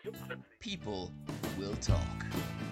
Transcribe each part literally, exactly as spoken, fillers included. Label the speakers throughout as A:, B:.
A: People will talk.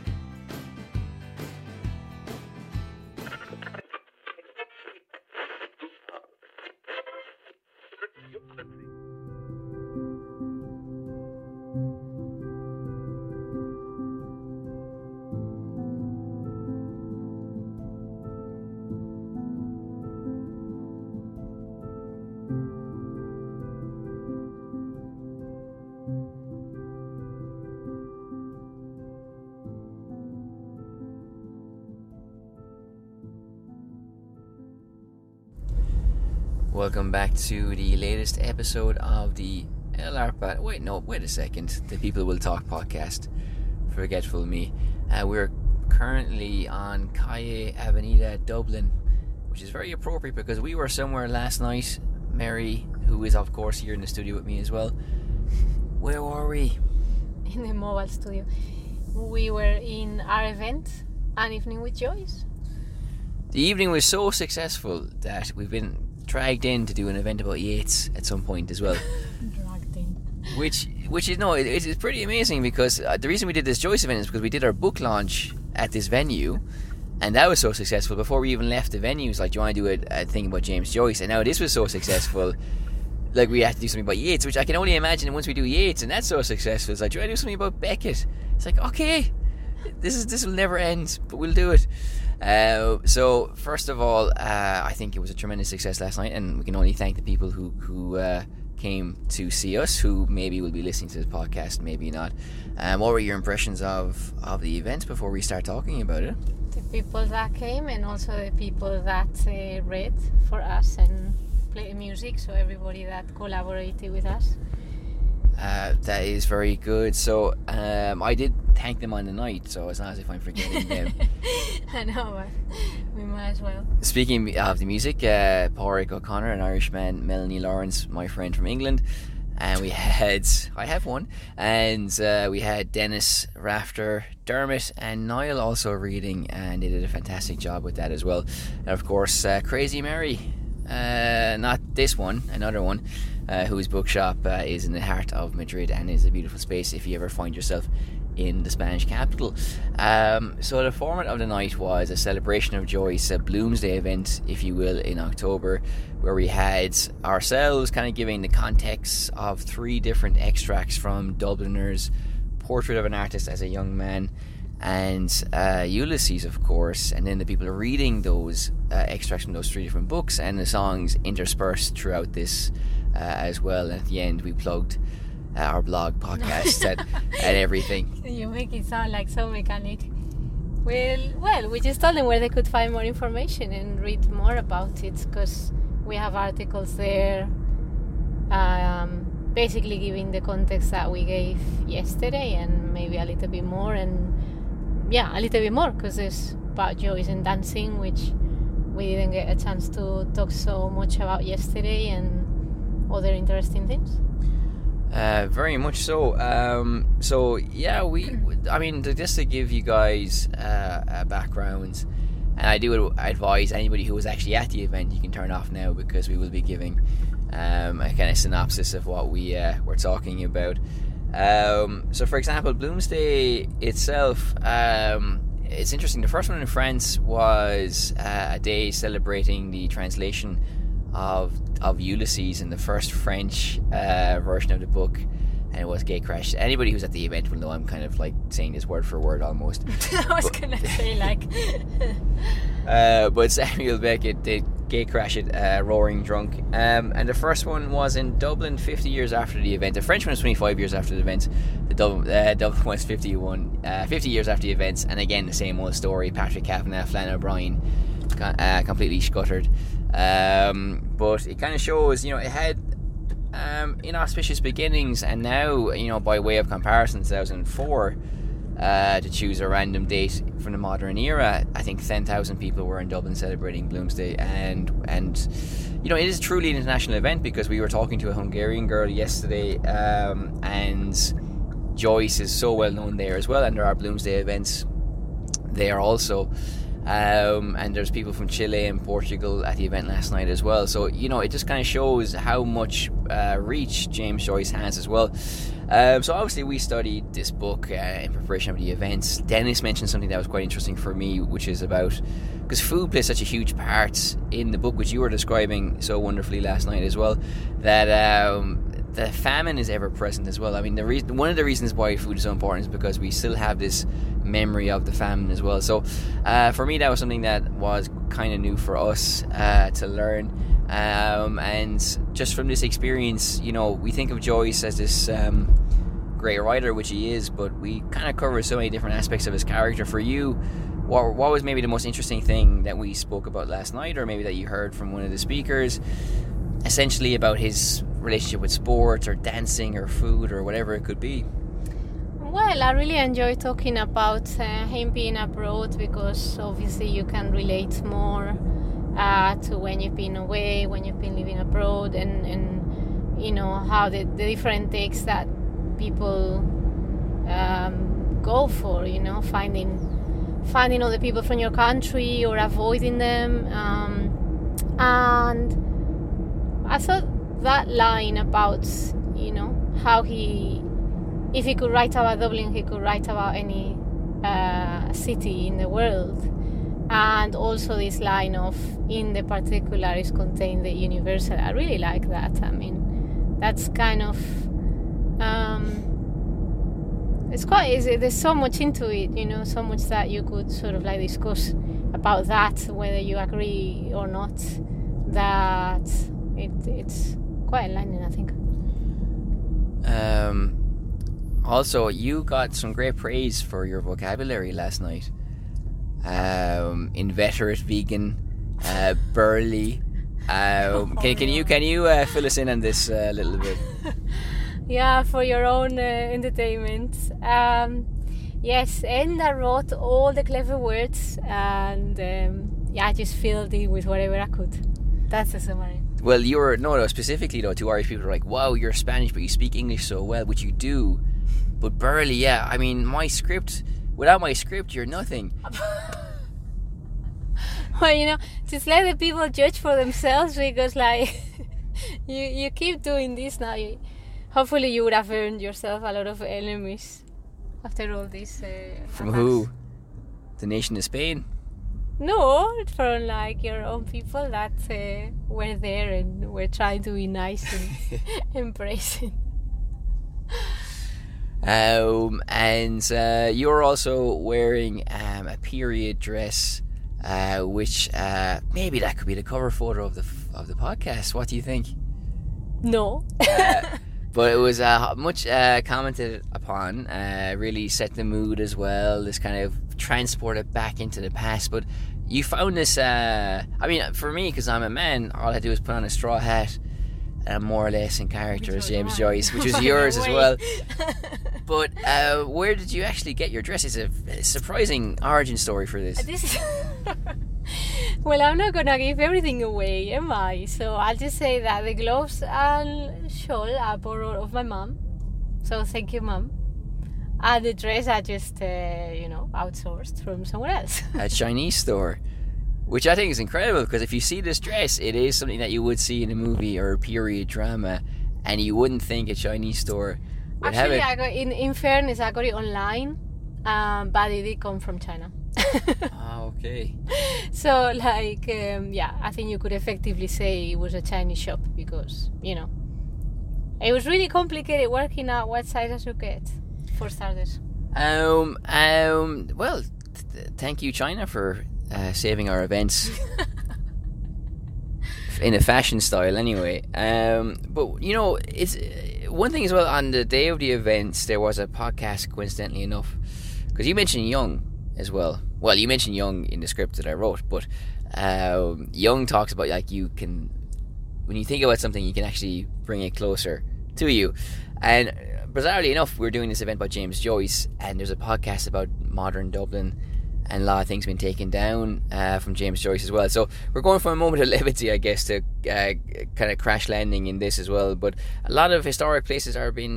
A: Welcome back to the latest episode of the L R P A. Wait, no, wait a second. The People Will Talk podcast. Forgetful me. Uh, we're currently on Calle Avenida, Dublin, which is very appropriate because we were somewhere last night. Mary, who is of course here in the studio with me as well. Where were we?
B: In the mobile studio. We were in our event, An Evening with Joyce.
A: The evening was so successful that we've been dragged in to do an event about Yeats at some point as well.
B: Dragged in.
A: Which, which is no, it, it's pretty amazing because uh, the reason we did this Joyce event is because we did our book launch at this venue, and that was so successful. Before we even left the venue, it was like, do you want to do a, a thing about James Joyce? And now this was so successful, like we had to do something about Yeats, which I can only imagine once we do Yeats, and that's so successful. It's like, do you want to do something about Beckett? It's like, okay, this is this will never end, but we'll do it. Uh, so first of all, uh, I think it was a tremendous success last night, and we can only thank the people who who uh, came to see us, who maybe will be listening to this podcast, maybe not. Um, what were your impressions of, of the event before we start talking about it?
B: The people that came, and also the people that uh, read for us and played music, so everybody that collaborated with us.
A: Uh, that is very good. So um, I did thank them on the night, so it's not as if I'm forgetting them.
B: I know, but we might as well.
A: Speaking of the music, uh, Pádraig O'Connor, an Irishman, Melanie Lawrence, my friend from England, and we had, I have one, and uh, we had Dennis Rafter, Dermot and Niall also reading, and they did a fantastic job with that as well. And of course, uh, Crazy Mary, uh, not this one, another one, uh, whose bookshop uh, is in the heart of Madrid and is a beautiful space if you ever find yourself in the Spanish capital. Um, so the format of the night was a celebration of Joyce, a Bloomsday event, if you will, in October, where we had ourselves kind of giving the context of three different extracts from Dubliners, Portrait of an Artist as a Young Man, and uh, Ulysses, of course, and then the people are reading those uh, extracts from those three different books, and the songs interspersed throughout this uh, as well. And at the end we plugged uh, our blog, podcast, and, and everything.
B: You make it sound like so mechanic. Well, well, we just told them where they could find more information and read more about it, because we have articles there um, basically giving the context that we gave yesterday, and maybe a little bit more, and yeah, a little bit more, because it's about Joyce and dancing, which we didn't get a chance to talk so much about yesterday, and other interesting things.
A: Uh, very much so. Um, so yeah, we. I mean, just to give you guys uh, a background, and I do advise anybody who was actually at the event, you can turn off now because we will be giving um, a kind of synopsis of what we uh, were talking about. Um, so, for example, Bloomsday itself, um, it's interesting. The first one in France was uh, a day celebrating the translation of of Ulysses in the first French uh, version of the book, and it was Gatecrash. Anybody who's at the event will know I'm kind of like saying this word for word almost.
B: I was but, gonna say like
A: uh, but Samuel Beckett did Gatecrash it, uh, Roaring Drunk, um, and the first one was in Dublin fifty years after the event. The French one was twenty-five years after the event. The Dublin, uh, Dublin was fifty-one, uh, fifty years after the events, and again the same old story. Patrick Kavanagh, Flann O'Brien, uh, completely scuttered. Um, but it kind of shows, you know, it had um, inauspicious beginnings, and now, you know, by way of comparison, two thousand four, uh, to choose a random date from the modern era, I think ten thousand people were in Dublin celebrating Bloomsday, and and you know, it is truly an international event, because we were talking to a Hungarian girl yesterday, um, and Joyce is so well known there as well, and there are Bloomsday events there also. Um, and there's people from Chile and Portugal at the event last night as well. So, you know, it just kind of shows how much uh, reach James Joyce has as well. Um, so obviously we studied this book uh, in preparation of the events. Dennis mentioned something that was quite interesting for me, which is about, because food plays such a huge part in the book, which you were describing so wonderfully last night as well, that um, the famine is ever present as well. I mean, the reason, one of the reasons why food is so important is because we still have this memory of the famine as well. So uh, for me, that was something that was kind of new for us uh, to learn. Um, and just from this experience, you know, we think of Joyce as this um, great writer, which he is, but we kind of cover so many different aspects of his character. For you, what, what was maybe the most interesting thing that we spoke about last night, or maybe that you heard from one of the speakers, essentially about his relationship with sports or dancing or food or whatever it could be?
B: Well, I really enjoy talking about uh, him being abroad, because obviously you can relate more uh, to when you've been away, when you've been living abroad, and, and you know, how the, the different takes that people um, go for, you know, finding finding other people from your country or avoiding them. Um, and I thought that line about, you know, how he, if he could write about Dublin, he could write about any uh, city in the world. And also this line of, in the particular is contained the universal. I really like that. I mean, that's kind of, um, it's quite, it's, there's so much into it, you know, so much that you could sort of like discuss about that, whether you agree or not, that it, it's quite enlightening, I think.
A: Um, also, you got some great praise for your vocabulary last night. Um, inveterate vegan, uh, burly. Um, can, can you can you uh, fill us in on this a uh, little bit?
B: Yeah, for your own uh, entertainment. Um, yes, and I wrote all the clever words, and um, yeah, I just filled in with whatever I could. That's the summary.
A: Well, you're no, no, specifically though, to Irish people are like, wow, you're Spanish, but you speak English so well, which you do. But burly, yeah, I mean, my script. Without my script, you're nothing.
B: Well, you know, just let the people judge for themselves, because, like, you you keep doing this now. You, hopefully, you would have earned yourself a lot of enemies after all this. Uh,
A: From
B: attacks.
A: who? The nation of Spain?
B: No, from like your own people that uh, were there and were trying to be nice and embracing.
A: Um, and uh, you're also wearing um, a period dress, uh, which uh, maybe that could be the cover photo of the of the podcast. What do you think?
B: No.
A: uh, but it was uh, much uh, commented upon. Uh, really set the mood as well. This kind of transported back into the past. But you found this. Uh, I mean, for me, because I'm a man, all I do is put on a straw hat. And I'm more or less in character as James Joyce, which was yours as well. But uh, where did you actually get your dress? It's a, a surprising origin story for this.
B: This well, I'm not gonna give everything away, am I? So I'll just say that the gloves and shawl I borrowed of my mom. So thank you, mom. And the dress I just, uh, you know, outsourced from somewhere else.
A: A Chinese store. Which I think is incredible, because if you see this dress, it is something that you would see in a movie or a period drama, and you wouldn't think a Chinese store would
B: Actually,
A: have
B: I
A: it.
B: got, in, in fairness, I got it online, um, but it did come from China.
A: Ah, okay.
B: So, like, um, yeah, I think you could effectively say it was a Chinese shop, because, you know, it was really complicated working out what size I should get, for starters.
A: Um. Um. Well, th- thank you, China, for uh, saving our events in a fashion style, anyway. Um. But you know, it's uh, one thing as well. On the day of the events, there was a podcast, coincidentally enough, because you mentioned Young as well. Well, you mentioned Young in the script that I wrote, but um, Young talks about, like, you can, when you think about something, you can actually bring it closer to you. And bizarrely enough, we're doing this event by James Joyce, and there's a podcast about modern Dublin, and a lot of things been taken down uh, from James Joyce as well. So we're going from a moment of levity, I guess, to uh, kind of crash landing in this as well. But a lot of historic places are being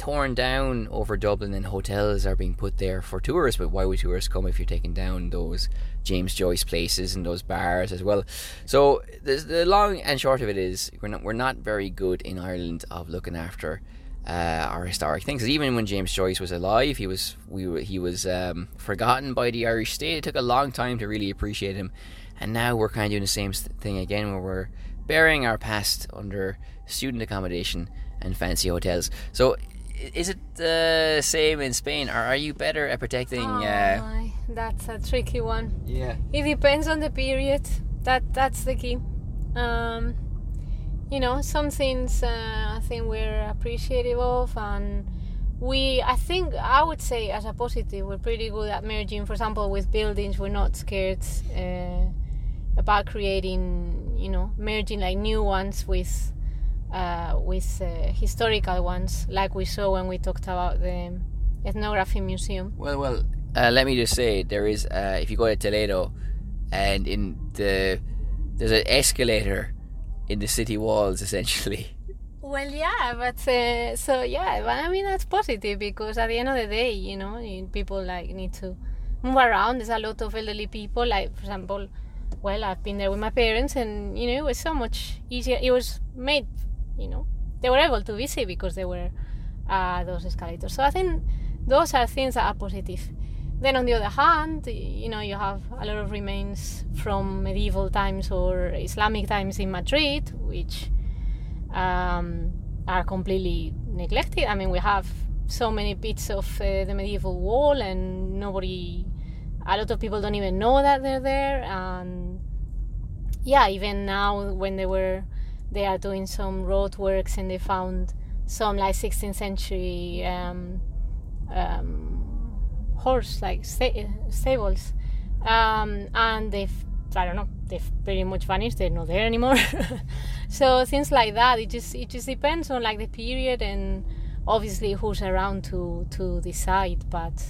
A: torn down over Dublin, and hotels are being put there for tourists. But why would tourists come if you're taking down those James Joyce places and those bars as well? So the, the long and short of it is we're not we're not very good in Ireland of looking after uh, our historic things. Even when James Joyce was alive, he was we were, he was um, forgotten by the Irish state. It took a long time to really appreciate him, and now we're kind of doing the same thing again, where we're burying our past under student accommodation and fancy hotels. So is it the same in Spain, or are you better at protecting
B: Oh,
A: uh,
B: my, that's a tricky one.
A: yeah
B: It depends on the period. That that's the key. Um, you know, some things uh, I think we're appreciative of, and we, I think, I would say as a positive, we're pretty good at merging. For example, with buildings, we're not scared uh, about creating, you know, merging like new ones with uh, with uh, historical ones, like we saw when we talked about the ethnography museum.
A: well well uh, let me just say, there is uh, if you go to Toledo, and in the there's an escalator in the city walls essentially.
B: Well, yeah, but uh, so yeah, but I mean that's positive, because at the end of the day, you know, you- people like need to move around. There's a lot of elderly people. Like, for example, well, I've been there with my parents, and you know, it was so much easier. It was made, you know, they were able to visit because there were uh, those escalators. So I think those are things that are positive. Then on the other hand, you know, you have a lot of remains from medieval times or Islamic times in Madrid, which um, are completely neglected. I mean, we have so many bits of uh, the medieval wall, and nobody, a lot of people don't even know that they're there. And yeah, even now when they were, they are doing some road works, and they found some like sixteenth century um, um, horse like sta- stables, um, and they've, I don't know, they've pretty much vanished. They're not there anymore. So things like that. It just it just depends on like the period, and obviously who's around to to decide. But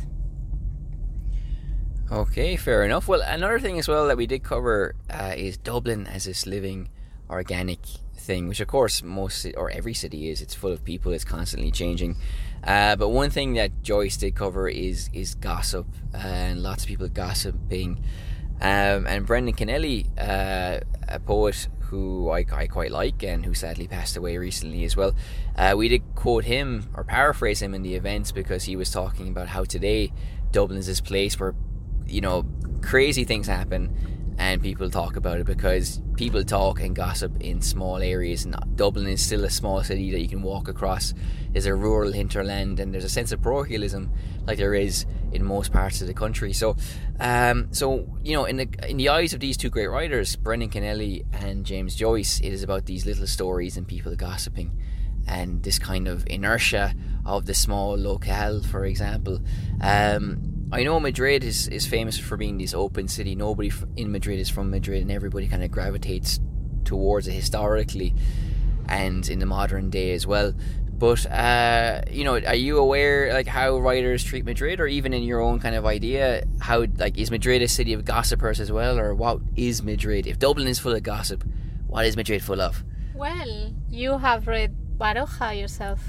A: Okay, fair enough. Well, another thing as well that we did cover uh, is Dublin as this living organic thing, which of course most ci- or every city is. It's full of people. It's constantly changing. Uh, but one thing that Joyce did cover is is gossip, uh, and lots of people gossiping. Um, and Brendan Kennelly, uh, a poet who I, I quite like, and who sadly passed away recently as well, uh, we did quote him or paraphrase him in the events, because he was talking about how today Dublin is this place where, you know, crazy things happen and people talk about it because people talk and gossip in small areas, and Dublin is still a small city that you can walk across. There's a rural hinterland, and there's a sense of parochialism like there is in most parts of the country. So um, so you know, in the in the eyes of these two great writers, Brendan Kennelly and James Joyce, it is about these little stories and people gossiping, and this kind of inertia of the small locale, for example. um, I know Madrid is, is famous for being this open city. Nobody f- in Madrid is from Madrid, and everybody kind of gravitates towards it historically and in the modern day as well. But, uh, you know, are you aware, like, how writers treat Madrid, or even in your own kind of idea, how, like, is Madrid a city of gossipers as well, or what is Madrid? If Dublin is full of gossip, what is Madrid full of?
B: well, you have read Baroja yourself.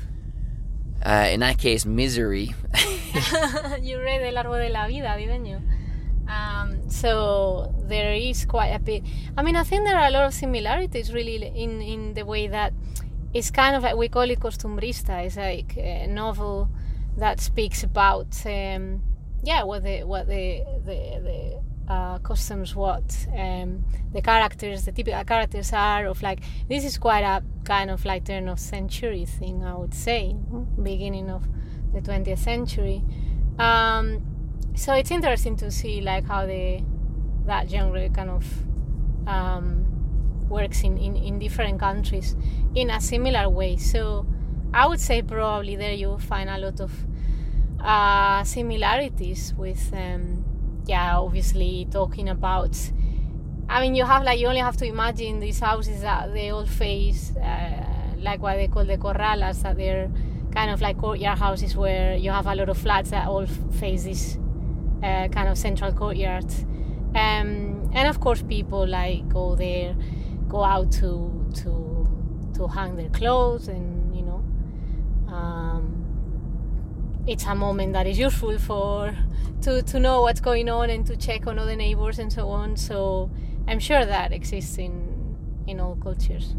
A: Uh, in that case, misery.
B: You read El Árbol de la Vida, didn't you? Um, so there is quite a bit. I mean, I think there are a lot of similarities really in, in the way that it's kind of like, we call it costumbrista. It's like a novel that speaks about, um, yeah, what the what the the, the uh, customs, what um, the characters, the typical characters are of, like, this is quite a kind of like turn of century thing, I would say, beginning of the twentieth century. Um, so it's interesting to see like how the that genre kind of um, works in, in, in different countries in a similar way. So I would say probably there you'll find a lot of uh, similarities with, um, yeah, obviously talking about, I mean, you have like, you only have to imagine these houses that they all face, uh, like what they call the corralas, that they're kind of like courtyard houses where you have a lot of flats that all face this uh, kind of central courtyard. Um, and of course people like go there, go out to to to hang their clothes, and you know, um, it's a moment that is useful for to, to know what's going on and to check on other neighbors and so on. So I'm sure that exists in in all cultures.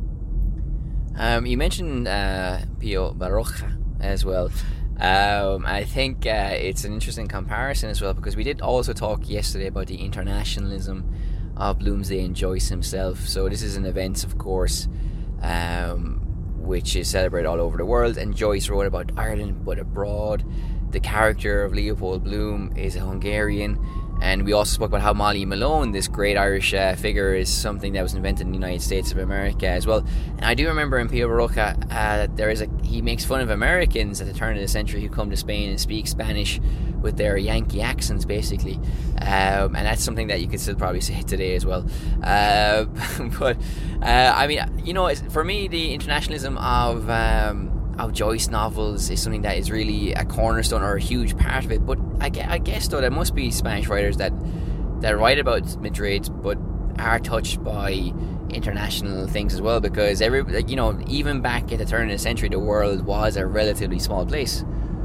A: Um, you mentioned uh, Pio Baroja as well. Um, I think uh, it's an interesting comparison as well, because we did also talk yesterday about the internationalism of Bloomsday and Joyce himself. So this is an event, of course, um, which is celebrated all over the world, and Joyce wrote about Ireland but abroad. The character of Leopold Bloom is a Hungarian, and we also spoke about how Molly Malone, this great Irish uh, figure, is something that was invented in the United States of America as well. And I do remember in Pio Baroja, uh, there is a he makes fun of Americans at the turn of the century who come to Spain and speak Spanish with their Yankee accents, basically, um, and that's something that you could still probably say today as well. Uh, but uh, I mean, you know, for me, the internationalism of um, of Joyce novels is something that is really a cornerstone or a huge part of it. But I, I guess though there must be Spanish writers that that write about Madrid but are touched by international things as well, because every you know even back at the turn of the century, the world was a relatively small place.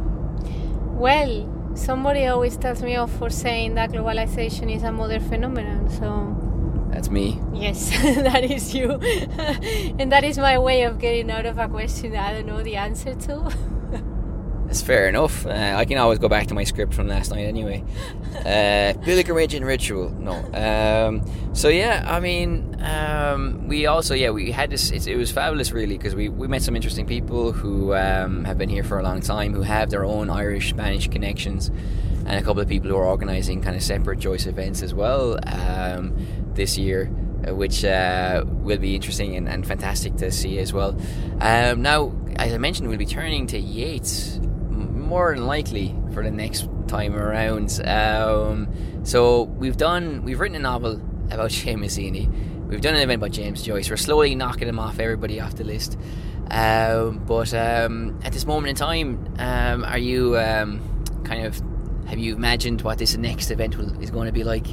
B: Well, somebody always tells me off for saying that globalization is a modern phenomenon, so
A: that's me.
B: Yes, that is you. And that is my way of getting out of a question that I don't know the answer to.
A: That's fair enough. Uh, I can always go back to my script from last night anyway. Uh, pilgrimage and ritual. No. Um, so yeah, I mean, um, we also, yeah, we had this, it, it was fabulous really, because we, we met some interesting people who um, have been here for a long time, who have their own Irish-Spanish connections, and a couple of people who are organising kind of separate Joyce events as well um, this year, which uh, will be interesting and, and fantastic to see as well. Um, now, as I mentioned, we'll be turning to Yeats more than likely for the next time around. Um, so we've done, we've written a novel about Seamus Mazzini. We've done an event about James Joyce. We're slowly knocking him off, everybody off the list. Um, but um, at this moment in time, um, are you um, kind of, have you imagined what this next event will, is going to be like?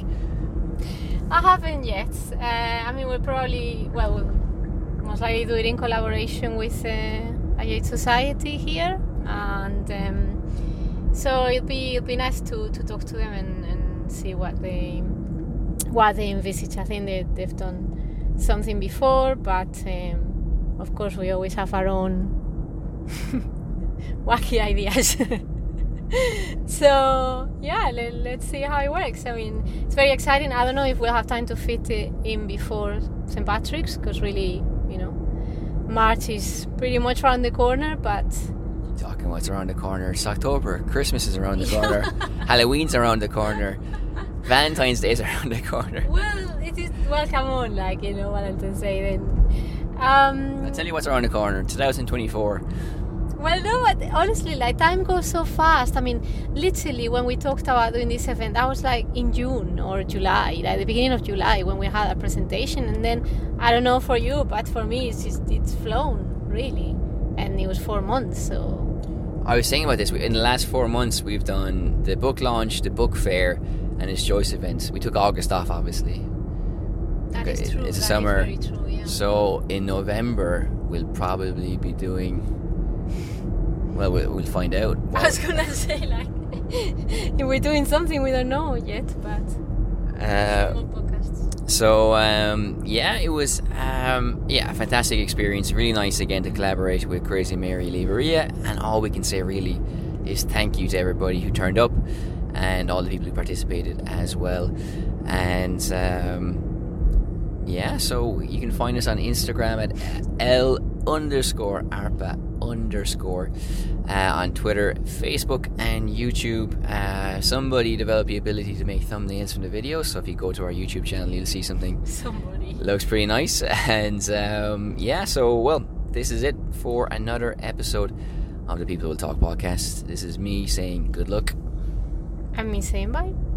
B: I haven't yet. Uh, I mean, we'll probably, well, we'll most likely do it in collaboration with uh, a Yeats Society here. And um, so it'll be it'll be nice to, to talk to them and, and see what they what they envisage. I think they they've done something before, but um, of course we always have our own wacky ideas. So yeah, let, let's see how it works. I mean, it's very exciting. I don't know if we'll have time to fit it in before Saint Patrick's, because really, you know, March is pretty much around the corner, but.
A: Talking what's around the corner. It's October. Christmas is around the corner. Halloween's around the corner. Valentine's Day is around the corner.
B: Well, it is. Well, come on, like, you know, Valentine's Day then. Um,
A: I'll tell you what's around the corner. twenty twenty-four.
B: Well, no, but honestly, like, time goes so fast. I mean, literally, when we talked about doing this event, that was like in June or July, like the beginning of July, when we had a presentation. And then, I don't know for you, but for me, it's just, it's flown, really. And it was four months, so.
A: I was saying about this. In the last four months, we've done the book launch, the book fair, and its Joyce events. We took August off, obviously.
B: That is true.
A: It's a
B: that
A: summer.
B: Is very true, yeah.
A: So in November, we'll probably be doing. Well, we'll, we'll find out.
B: I was gonna say, like, if we're doing something we don't know yet, but.
A: Uh,
B: more podcasts.
A: So um, yeah, it was um, yeah a fantastic experience. Really nice again to collaborate with Crazy Mary Leveria, and all we can say really is thank you to everybody who turned up and all the people who participated as well. And um, yeah, so you can find us on Instagram at L underscore ARPA underscore uh, on Twitter, Facebook and YouTube. Uh, somebody developed the ability to make thumbnails from the video, so if you go to our YouTube channel you'll see something
B: somebody
A: looks pretty nice. And um, yeah, so well, this is it for another episode of the People Will Talk podcast. This is me saying good luck,
B: and me saying bye.